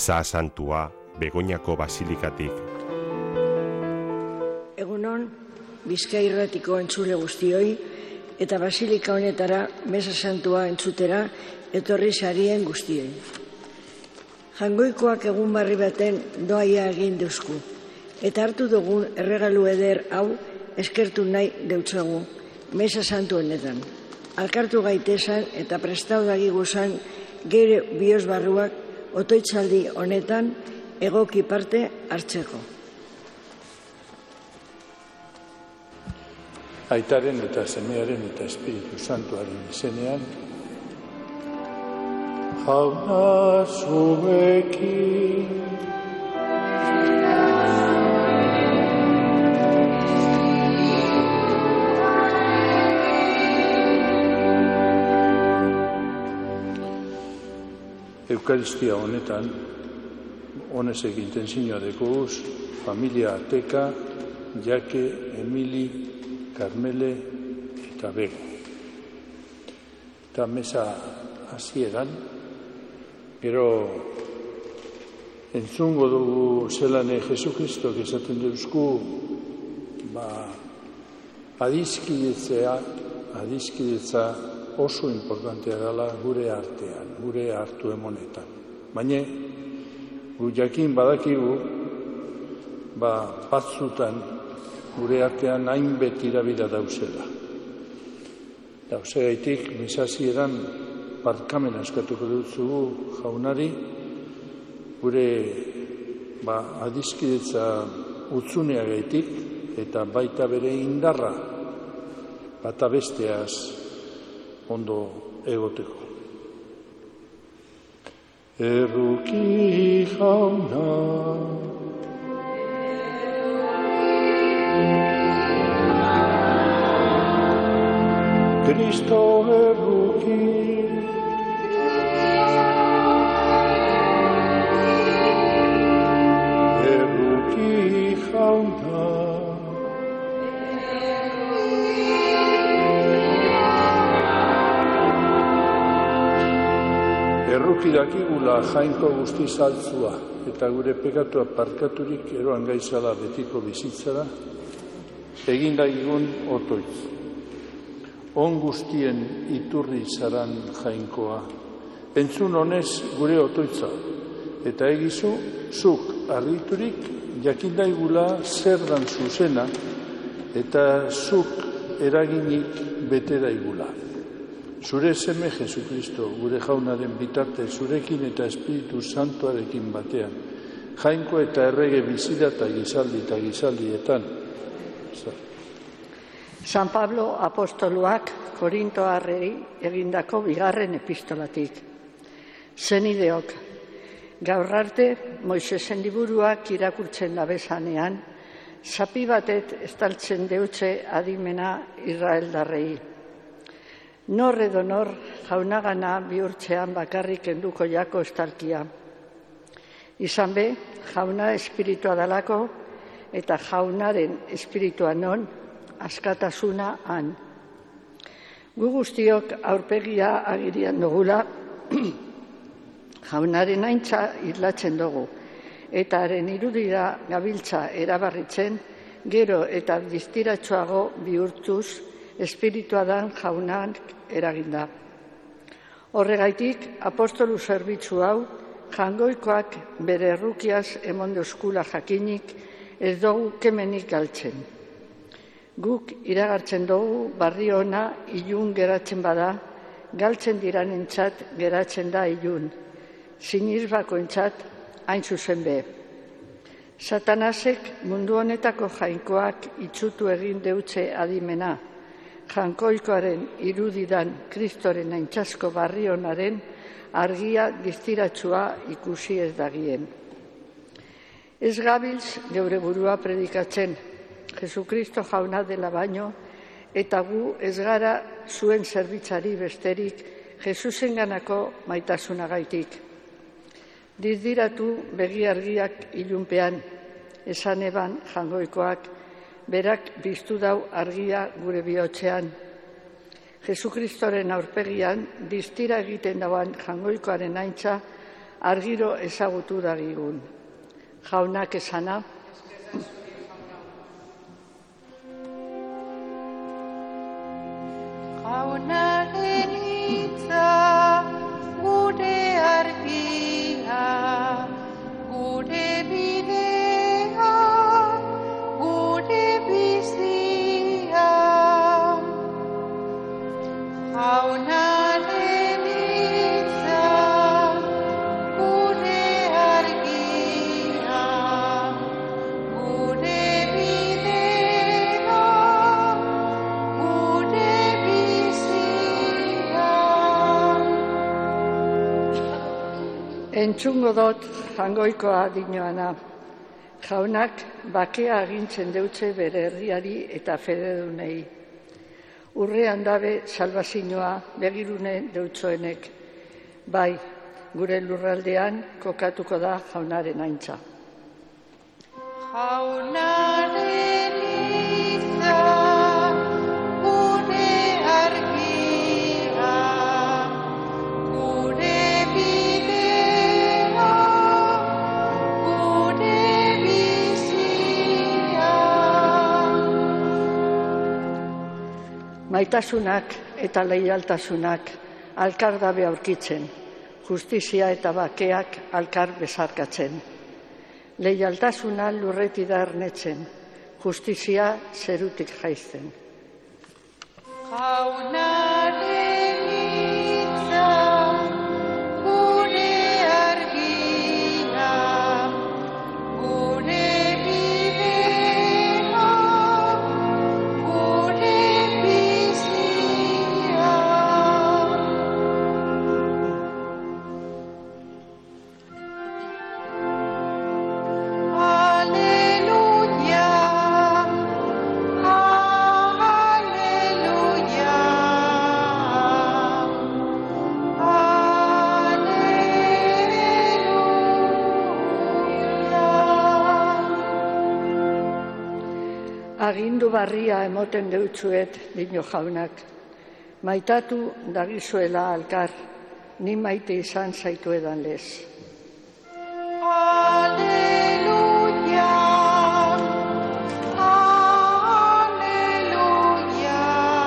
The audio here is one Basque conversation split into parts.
Saa Santua, Begoñako basilikatik. Egunon, Bizkai irratiko entzule guztioi, eta basilika honetara Meza Santua entzutera etorri sarien guztioi. Jangoikoak egun barri baten doaia egin deuzku, eta hartu dugun erregalu eder hau eskertu nahi deutzagu Meza Santu honetan. Alkartu gaitezan eta prestau dagiguzan geure bihotz barruak otoitzaldi honetan egoki parte hartzeko. Aitaren eta semearen eta Espiritu Santuaren izenean, Jauna zuekin. Eukaristia honetan, honezek intenzioa dekoguz, familia Ateka, Jake, Emili, Carmele eta Bego. Eta meza hasieran, gero entzungo dugu zelane Jesukristok esaten deuzku, adiskidetza oso importantea dela gure artean, gure hartu emonetan. Baina, gu jakin badakigu, batzutan gure artean hainbet irabida dauzela. Dauzegaitik, mesazieran barkamen askatuko dutzugu jaunari, gure adiskidetza utzuneagaitik eta baita bere indarra bata besteaz ondo egoteko. Erruki jauna, Kristo erruki, erruki jauna, erruki dakigula jainko guzti saltzua eta gure pekatua parkaturik eroan gaizala betiko bizitzara, egin dagigun otoitz. On guztien iturri zaran jainkoa. Entzun honez gure otoitza, eta egizu, zuk arriturik jakindaigula zer dan zuzena, eta zuk eraginik beteraigula. Zure seme Jesukristo, gure jaunaren bitarte, zurekin eta Espiritu Santuarekin batean, jainko eta errege bizira eta gizaldietan. San Pablo apostoluak Korintoarrei egindako bigarren epistolatik. Zenideok, gaur arte Moisesen liburuak irakurtzen dabezanean, zapi batet estaltzen deutze adimena Israeldarrei. Nor edo nor jaunagana bihurtzean bakarrik enduko jako estalkia. Izan be, jauna espiritua dalako eta jaunaren espiritua non, askatasuna han. Gu guztiok aurpegia agirian dugula, jaunaren aintza irlatzen dugu, eta haren irudira gabiltza erabarritzen, gero eta distiratsuago bihurtuz, espiritua dan jaunan eraginda. Horregaitik, apostolu zerbitzu hau, jangoikoak bere errukiaz emon deuskula jakinik, ez dugu kemenik galtzen. Guk iragartzen dugu barri ona ilun geratzen bada, galtzen diranentzat geratzen da ilun, sinizbakoentzat hain zuzen be. Satanasek mundu honetako jainkoak itsutu egin deutze adimena, jankoikoaren irudidan Kristoren aintzasko barri onaren argia distiratsua ikusi ez dagien. Ez gabiltz geure burua predikatzen, Jesukristo jauna dela baino, eta gu ez gara zuen zerbitzari besterik Jesusenganako maitasunagaitik. Dizdiratu begi argiak ilunpean, esan eban jangoikoak, berak biztu dau argia gure bihotzean. Jesukristoren aurpegian distira egiten dauan jangoikoaren aintza argiro ezagutu dagigun. Jaunak esana. Jaunaren hitza gure argia, gure bidea, gure bizia. Jaunaren hitza gure argia, gure bidea, gure bizia. Entzungo dut jangoikoa dinoana. Jaunak bakea agintzen deutze bere herriari eta fededunei. Urrean dabe salbazioa begirune deutzoenek. Bai, gure lurraldean kokatuko da jaunaren aintza. Jaunaren hitza gure argia, gure bidea, gure bizia. Maitasunak eta leialtasunak alkar dabe aurkitzen, justizia eta bakeak alkar bezarkatzen. Leialtasuna lurreti da ernetzen, justizia zerutik jaizten. Jaunaren hitza gure argia, gure bidea, gure bizia. Aleluia, aleluia, aleluia. Agindu barria emoten deutzuet dino jaunak. Maitatu dagizuela alkar, ni maite izan zaituedan lez. Aleluia, aleluia,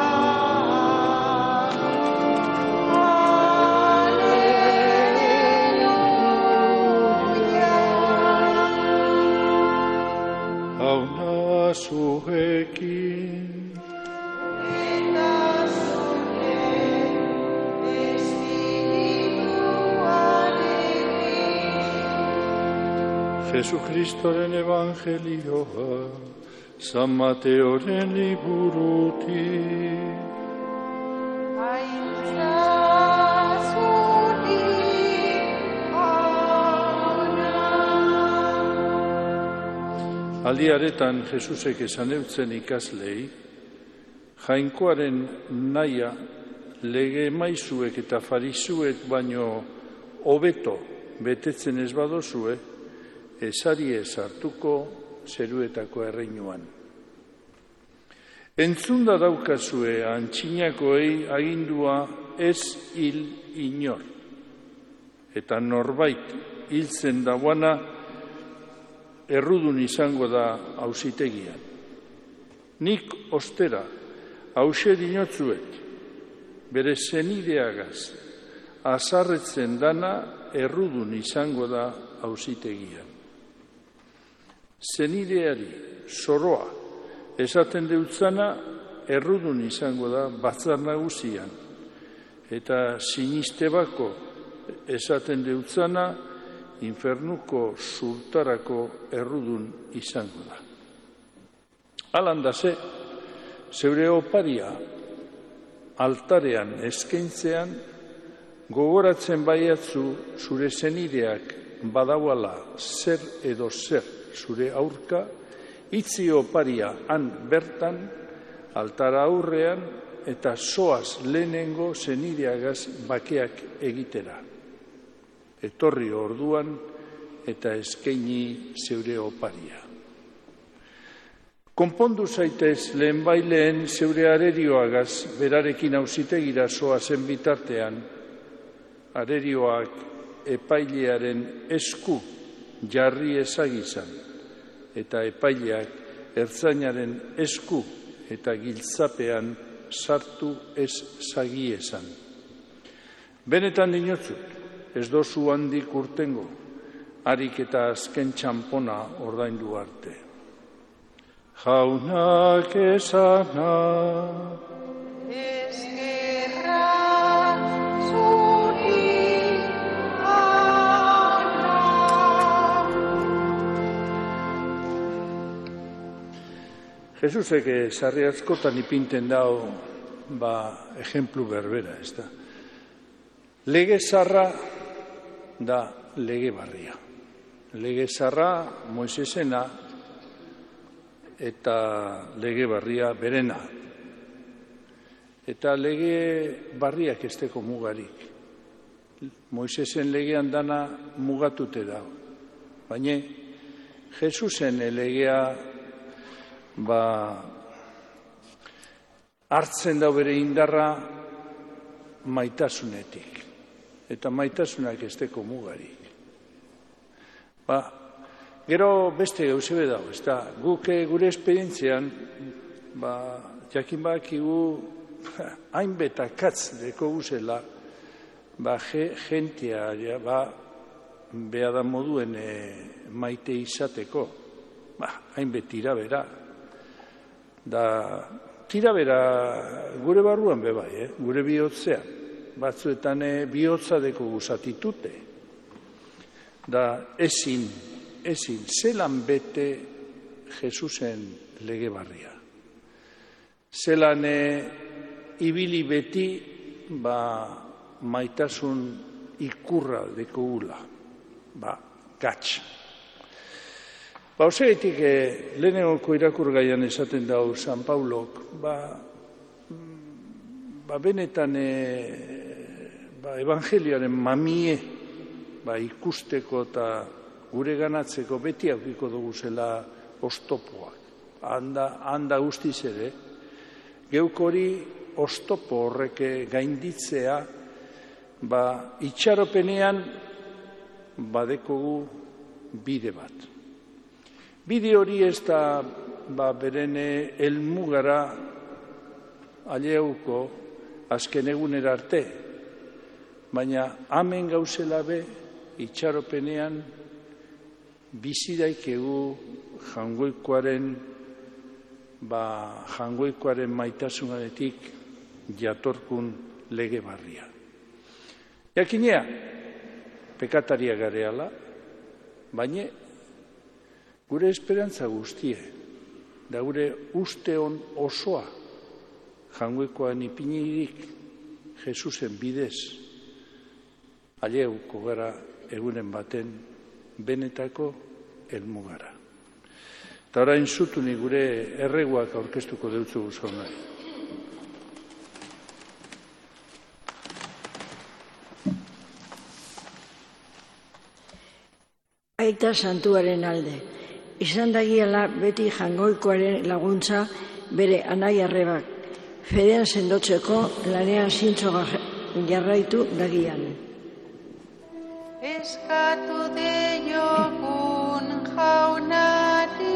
aleluia. Jauna zuekin, Eta zure espirituarekin. Jesukristoren evangelioa, San Mateoren liburutik. Aintza zuri, jauna. Aldiaretan Jesusek esan eutzen ikaslei, jainkoaren naia lege maizuek eta farisuek baino hobeto betetzen ez badozue, ezari ez hartuko zeruetako erreinuan. Entzunda daukazue antxinakoei agindua ez hil inor, eta norbait hiltzen dagoana errudun izango da auzitegian. Nik ostera, hause dinotzuet, bere zenideagaz, azarretzen dana errudun izango da auzitegian. Zenideari, zoroa, esaten deutzana errudun izango da batzar nagusian, eta sinistebako esaten deutzana infernuko zurtarako errudun izango da. Alandase, zeure oparia altarean eskaintzean, gogoratzen baiatzu zure zenideak badauala zer edo zer zure aurka, itzi oparia han bertan, altara aurrean, eta zoaz lehenengo zenideagaz bakeak egitera. Etorri orduan eta eskaini zeure oparia. Konpondu zaitez lehenbaileen zeure arerioagaz berarekin auzitegira zoazen bitartean, arerioak epailearen esku jarri ezagizan, eta epaileak ertzainaren esku eta giltzapean sartu ez zagiezan. Benetan dinotzut, ez dozu handik urtengo, harik eta azken txampona ordaindu arte. Jaunak esana, eskerra zuri jauna. Jesusek sarri askotan ipinten dao, ejemplu berbera, ez da. Lege zarra da lege barria. Lege zarra Moisesena eta lege barria berena. Eta lege barriak ez teko mugarik. Moisesen legean dana mugatute da. Baina Jesusen legea hartzen da bere indarra maitasunetik. Eta maitasunak ez teko mugarik. Gero beste gauzebe dago, ez da, guk gure esperientzian, jakin bakigu, hainbet akatz deko guzela, jentia, beha da moduen maite izateko, hainbet tirabera. Da, tirabera gure barruan bebai, gure bihotzean. Batzuetan bihotza deko guzatitute. Da, ezin, zelan bete Jesusen lege barria. Zelan ibili beti, maitasun ikurra deko gula. Gatx. Osegaitik, lehenengoko irakur gaian esaten dau San Paulok, benetan evangelioaren mamie ikusteko eta gure ganatzeko beti aukiko dugu zela oztopoak. Handa guztiz ere, geuk hori oztopo horrek gainditzea, itxaropenean badekogu bide bat. Bide hori ez da beren helmugara aleuko azken egunera arte, baina hemen gauzela be, itxaropenean bizidaikegu jangoikoaren maitasunanetik jatorkun lege barria. Jakinea, pekataria gareala, baina gure esperantza guztie, da gure usteon osoa, jangoikoan ipinirik Jesusen bidez, aleuko gara egunen baten benetako helmugara. Eta orain zutuni gure erreguak aurkeztuko deutzu guzonari. Aita santuaren alde, izan dagiala beti jangoikoaren laguntza bere anai arrebak, fedean sendotzeko lanean zintzo jarraitu dagian. Eskatu deiogun jaunari,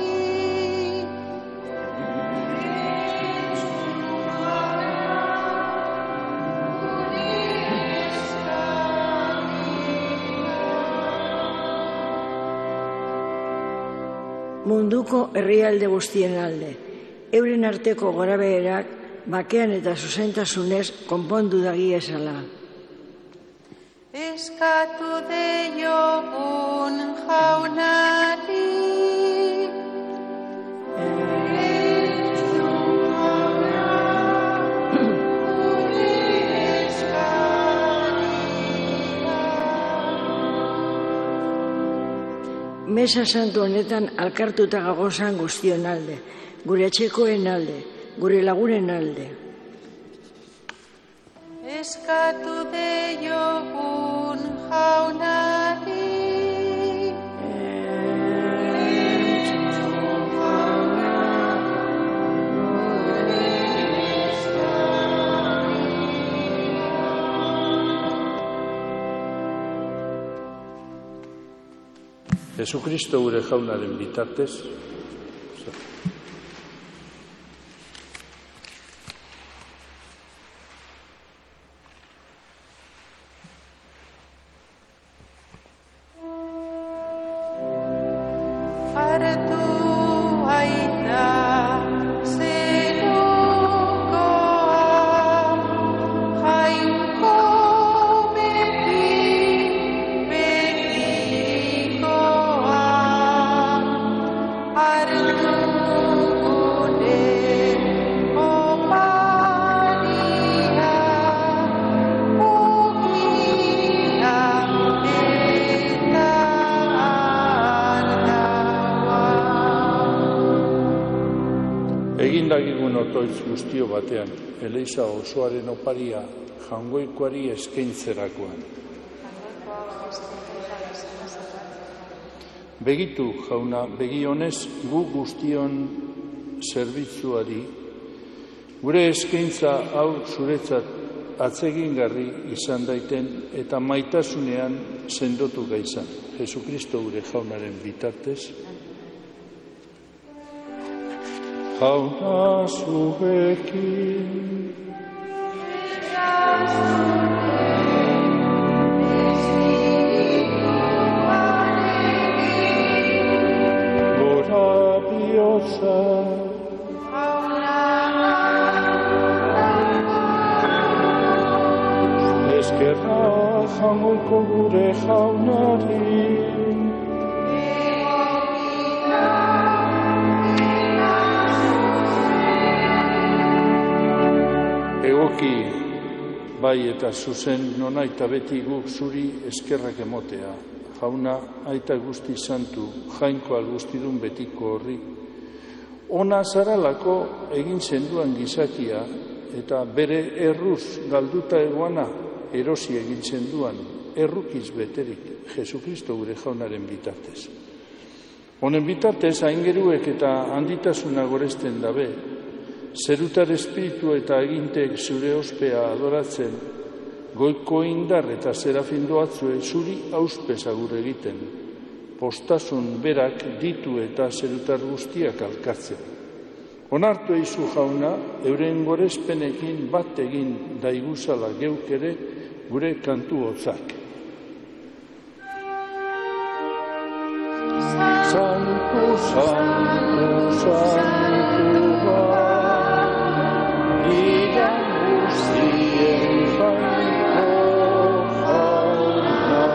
Munduko herrialde guztien alde, euren arteko gorabeherak bakean eta zuzentasunez konpondu dagiezala. eskatu deiogun jaunari. Mesa santu honetan alkartuta gagozan guztion alde, gure etxekoen alde, gure lagunen alde. Eskatu deiogun jaunari. Jesukristo gure jaunaren bitartez, egindagigun otoitz guztio batean, Eliza osoaren oparia jaungoikoari eskaintzerakoan. Begitu, jauna, begionez gu guztion zerbitzuari, gure eskaintza hau zuretzat atsegingarri izan daiten eta maitasunean sendotu gaizan. Jesukristo gure jaunaren bitartez, jauna zuekin. Gora bihotza. Eskerra jaungoiko gure jaunari. Egoki, bai eta zuzen nonaita beti guk zuri eskerrak emotea. Jauna, aita guzti santu, jainko guztidun betiko horri. Ona zaralako egin zenduan gizakia eta bere erruz galduta egoana erosi egin zenduan errukiz beterik Jesukristo gure jaunaren bitartez. Honen bitartez aingeruek eta handitasuna goresten dabe, zerutar espiritu eta egintek zure ospea adoratzen, goiko indar eta serafindoatzue zuri auspez agur egiten, postasun berak ditu eta zerutar guztiak alkartzen. Onartu eizu jauna, euren gorespenekin bat egin daiguzala geuk ere gure kantu hotzak. Santu, santu, santu, iran guztien jainko jauna,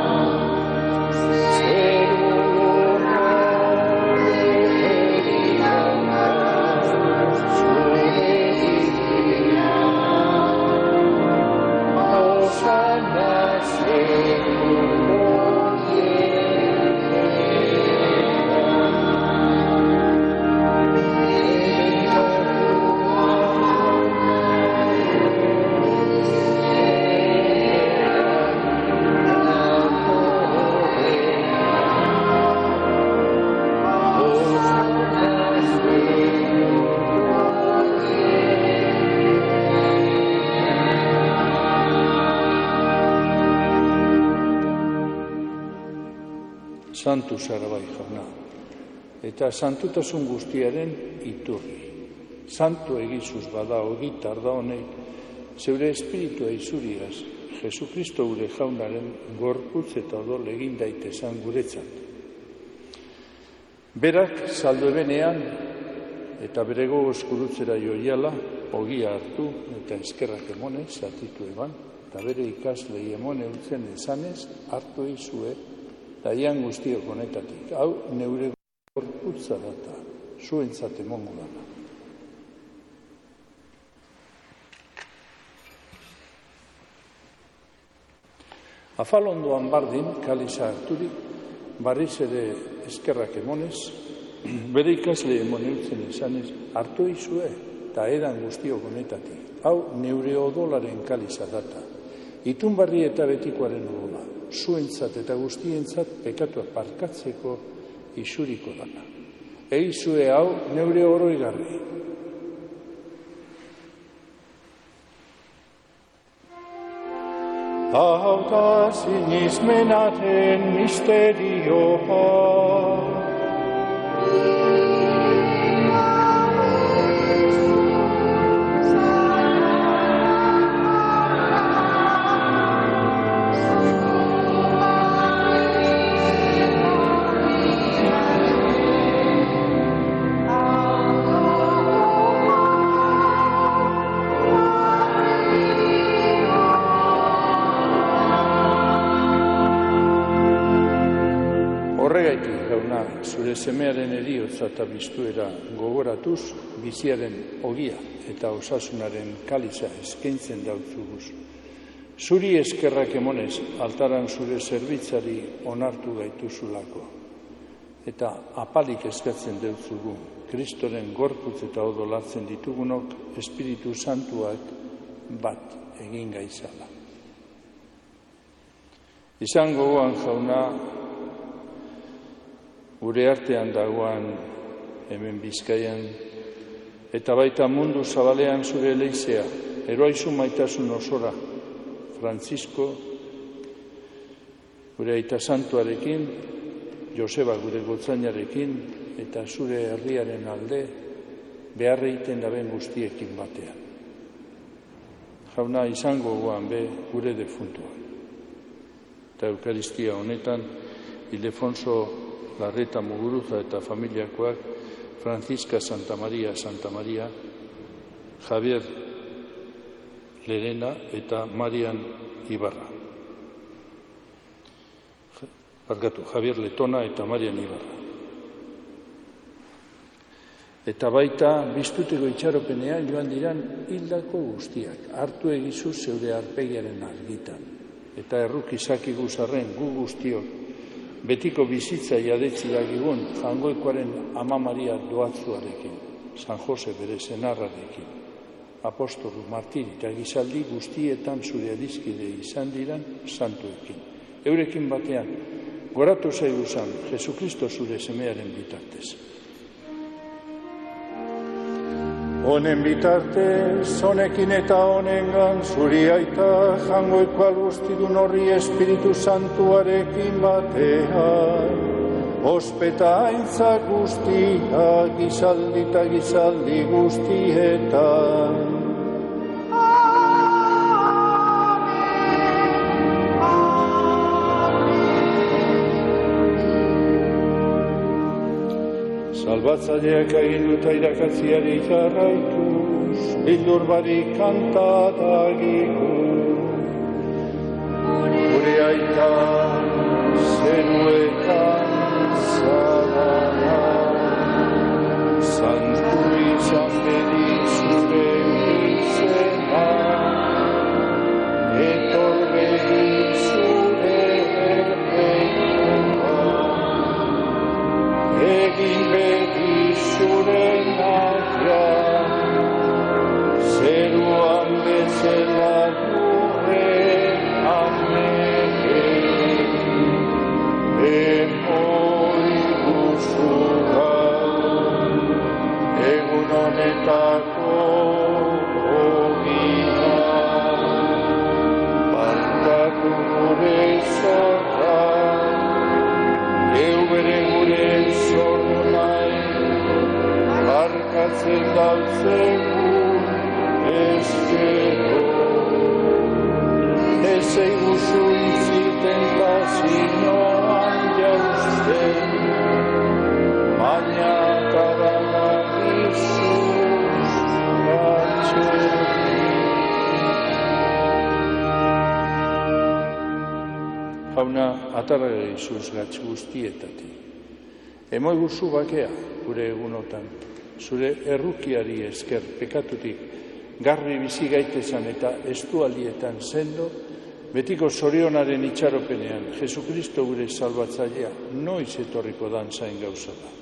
zerura erdiana, zure ikia, osana zeruro santu zara bai jauna, eta santutasun guztiaren iturri. Santu egizuz bada ogitar da honek, zeure espiritua izuriaz, Jesukristo gure jaunaren gorputz eta odol egin daitezan guretzat. Berak saldo ebenean, eta bere gogoz gurutzera joiala, ogia hartu eta eskerrak emonez, zatitu eban, eta bere ikaslei emone utzen esanez, hartu izue, daian guztiok honetatik. Hau neure gorputza data, zuentzat emongo dana. Afalondoan bardin, kaliza harturik, barriz ere eskerrak emonez, bere ikasle emone utzen esanez, hartu izue, eta edan guztiok honetatik. Hau neure odolaren kaliza data. Itun barri eta betikoaren odola. Zuentzat eta guztientzat pekatua parkatzeko isuriko dana. Eizue hau neure oroigarri. Hau da sinismenaren misterioa. Horregaitik, Jauna, zure semearen heriotza eta biztuera gogoratuz, biziaren ogia eta osasunaren kaliza eskaintzen dautzuguz. Zuri eskerrak emonez, altaran zure zerbitzari onartu gaituzulako. Eta apalik eskatzen deutzugu, Kristoren gorputz eta odolatzen ditugunok, Espiritu Santuak bat egin gaizala. Izan gogoan, Jauna, gure artean dagoan hemen Bizkaian, eta baita mundu zabalean zure leizea, eroaizu maitasun osora, Francisco, gure aita santuarekin, Joseba gure gotzainarekin, eta zure herriaren alde, behar egiten daben guztiekin batean. Jauna, izango gogoan be gure defuntua. Eta Eukaristia honetan, Ildefonso Larreta Muguruza eta familiakoak, Francisca Santa Maria, Javier Lerena eta Marian Ibarra. Javier Letona eta Marian Ibarra. Eta baita, biztuteko itxaropenean joan diran hildako guztiak. Hartu egizu zeure arpegiaren argitan. Eta erruk izakigu zarren gu guztiok, betiko bizitza jadetzi dagigun Jangoikoaren Ama Maria doatzuarekin, San Jose bere senarrarekin, apostolu, martiri eta gizaldi guztietan zure adizkide izan diran santuekin. Eurekin batean, goratu zaigu zan, Jesukristo zure semearen bitartez. Honen bitartez, honekin eta honengan, zuri aita Jangoiko algustidun horri Espiritu Santuarekin batean, ospeta aintza guztia, gizaldi eta gizaldi guztietan. Salbatzaileak aginduta irakatziari jarraituz, bildur barik kanta dagigu. Gure aita zeruetan zarana, santu izan bedi zure izena, etor bedi zure erreina, egin bedi zure naia, zeruan bezala gure amegen, emoi guzura, egun honetako ogia, barkatu gure zorra, eubere gure zorro nahi, barkatzen dauzegun eskero. Ez eiguzu itziten tazinoan jausten, baina kadala izuz batxekin. Jauna, atarra izuz gatz guztietatik. Emoi guzu bakea, gure egunotan, zure errukiari esker pekatutik, garbi bizi gaitezan eta estualdietan sendo, betiko zorionaren itxaropenean, Jesukristo gure salbatzailea, noiz etorriko dan zain gauza da.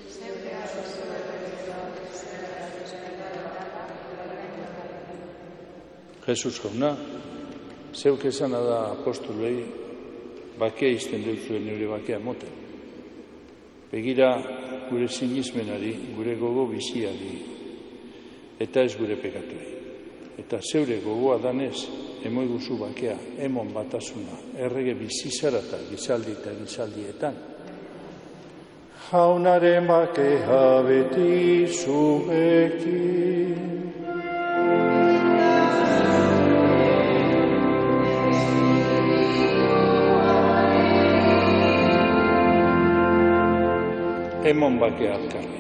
Jesus jauna, zeuk esana da apostolei, bakea izten dutzuen nire bakea moten. Begira gure sinismenari, gure gogo biziari, eta ez gure pekatuei. Eta zeure gogoa danez, emoiguzu bakea, emon batasuna, errege bizizara eta gizaldietan. Jaunaren bakea beti zuekin. Emon bakea alkarri.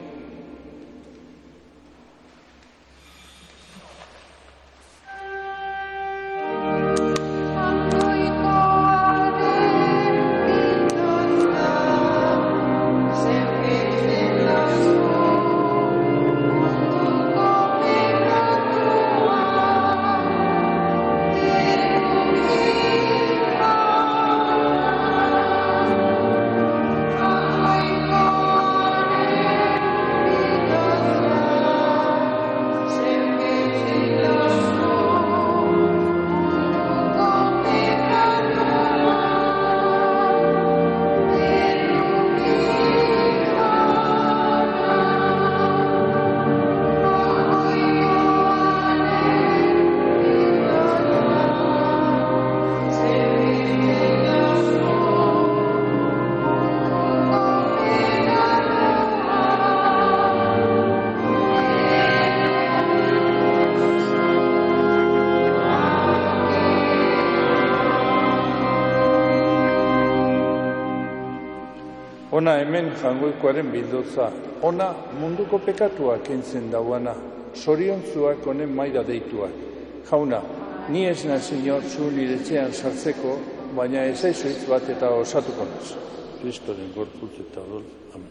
Ona hemen jangoikoaren bildotza, ona munduko pekatua kentzen dauana, zoriontzuak honen maila deituak. Jauna, ni ez naiz inor zu nire etxean sartzeko, baina ez aizuitz bat eta osatuko naiz. Kristoren gorputz eta odol. Amen.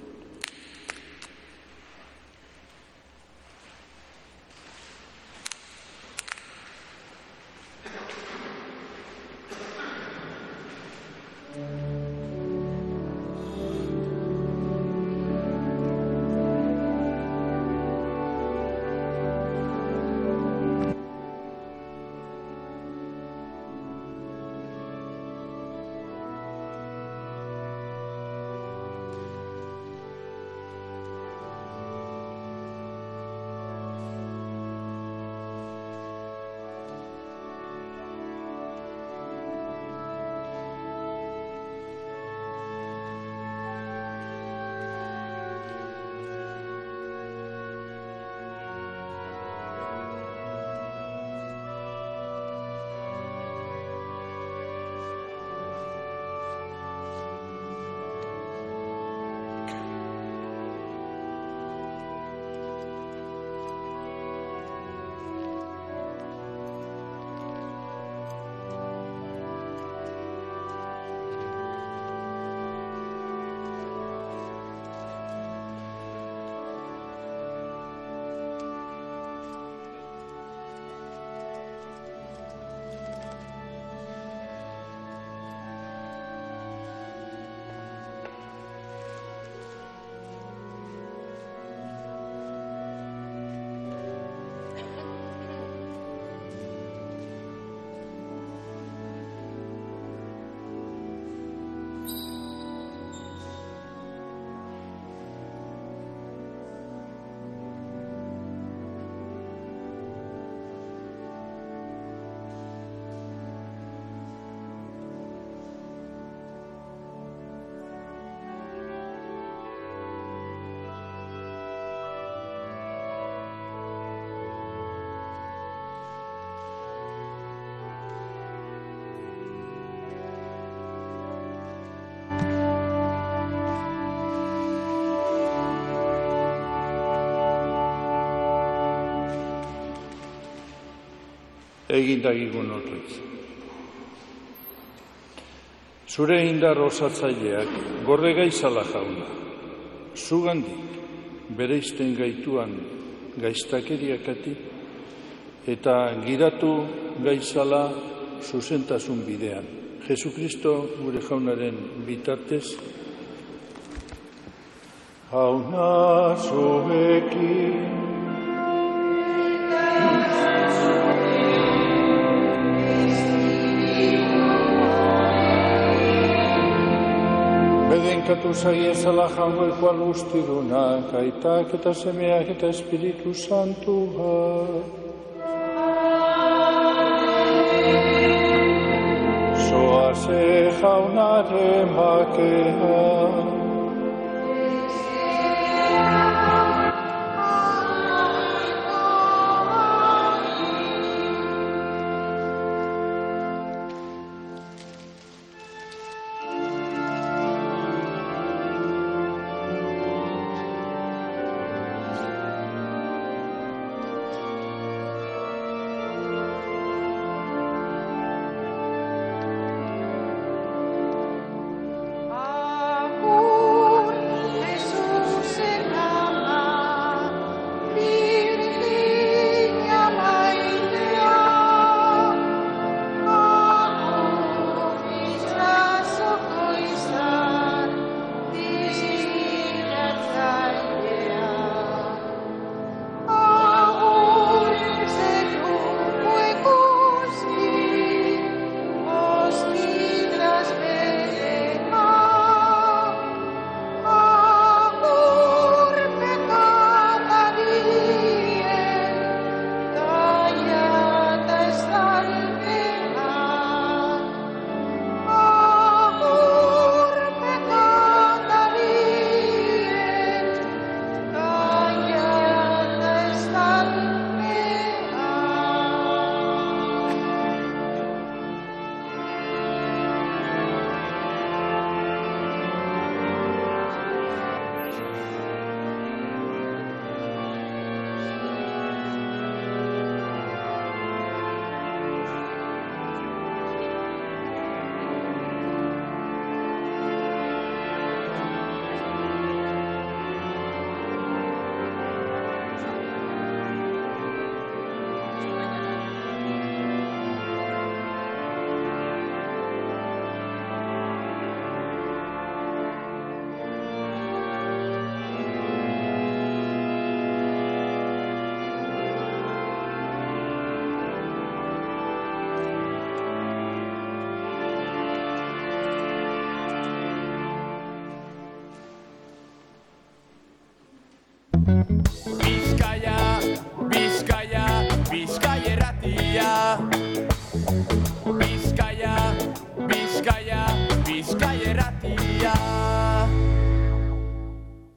Egindagigun horretz. Zure indar osatzaileak gorde gaizala jauna, zugandik bereizten gaituan gaiztakeriakatik eta giratu gaizala zuzentasun bidean. Jesukristo gure jaunaren bitartez, jauna zuekin, bedenkatu zaiezala jangoeko algustidunak, aitak eta semeak eta Espiritu Santua. jaunaren bakea.